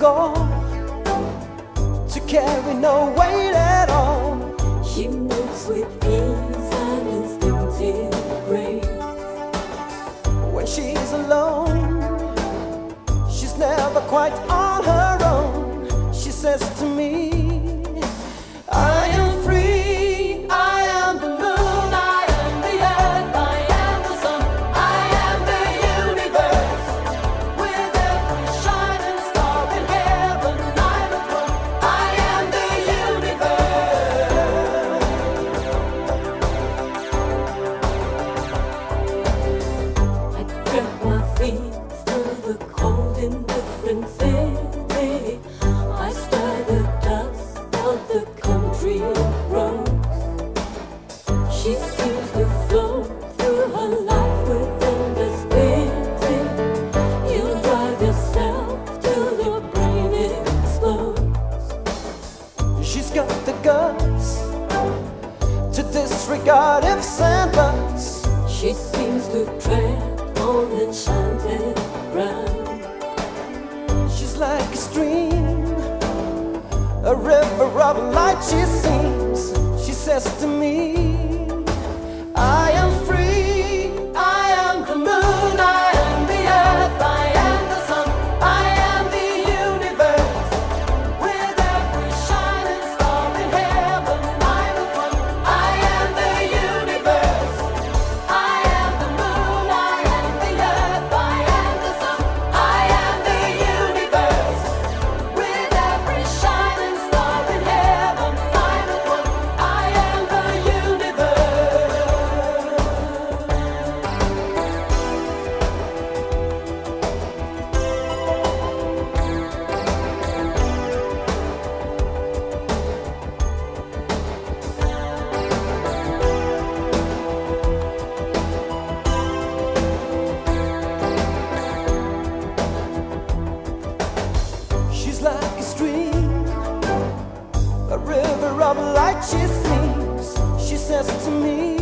go, to carry no weight at all. She moves with ease and instinctive grace. When she's alone, she's never quite on her own. She says to me, I am free, I am the moon, I am the earth, I am the sun, I am the universe. With every shining star in heaven, I'm at one. I am the I drag my feet through the cold indifferent city. I stir the dust of the country roads. She seems to float through her life with endless pity. You drive yourself till your brain explodes. She's got the guts to disregard ifs and buts. She seems to tread on enchanted ground. She's like a stream, a river of light she seems. She says to me, I am free, I am the moon, I am the earth, I am the sun, I am the universe. With every shining star in heaven, I'm at one. I am the universe. I am the moon, I am the earth, I am the sun, I am the universe. With every shining star in heaven, I'm at one. I am the universe. She's like a stream, a river of light she seems. She says to me,